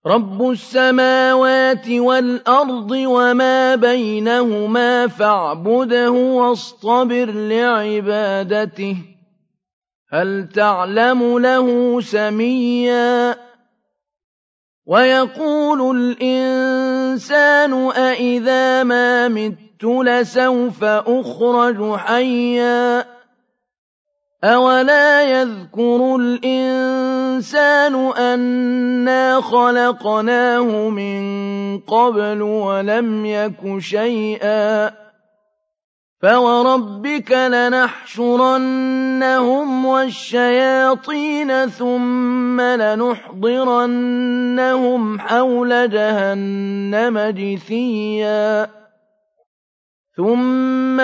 رب السماوات والأرض وما بينهما فاعبده واصطبر لعبادته هل تعلم له سميا ويقول الإنسان أإذا ما مت لسوف أخرج حيا أولا يذكر الإنسان أنا خلقناه من قبل ولم يك شيئا فوربك لنحشرنهم والشياطين ثم لنحضرنهم حول جهنم جثيا ثم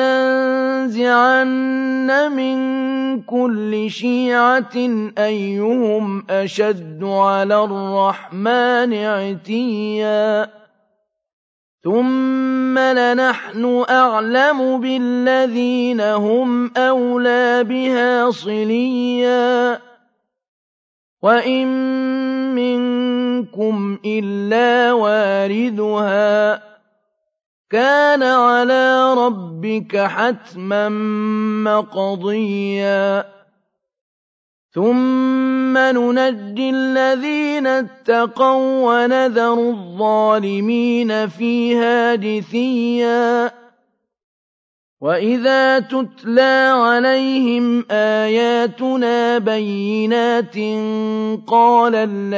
لننزعن من كل شيعة أيهم أشد على الرحمن عتيا ثم لنحن أعلم بالذين هم أولى بها صليا وإن منكم إلا واردها كان على ربك حتما مقضيا ثم ننجي الذين اتقوا ونذر الظالمين فيها جثيا وإذا تتلى عليهم آياتنا بينات قال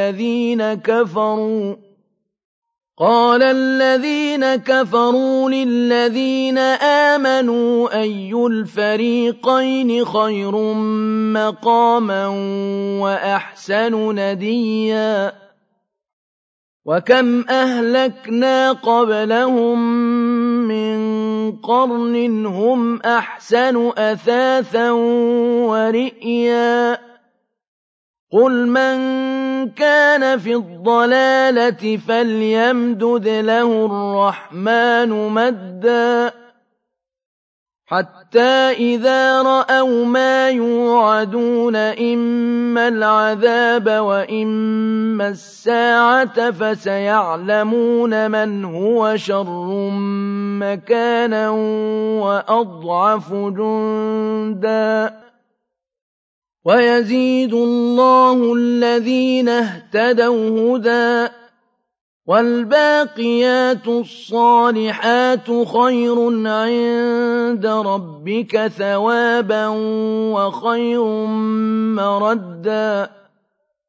الذين كفروا للذين آمنوا أي الفريقين خير مقاما وأحسن نديا وكم أهلكنا قبلهم من قرن هم أحسن أثاثا ورئيا قل من كان في الضلالة فليمدد له الرحمن مدا حتى إذا رأوا ما يوعدون إما العذاب وإما الساعة فسيعلمون من هو شر مكانا وأضعف جندا ويزيد الله الذين اهتدوا هدى والباقيات الصالحات خير عند ربك ثوابا وخير مردا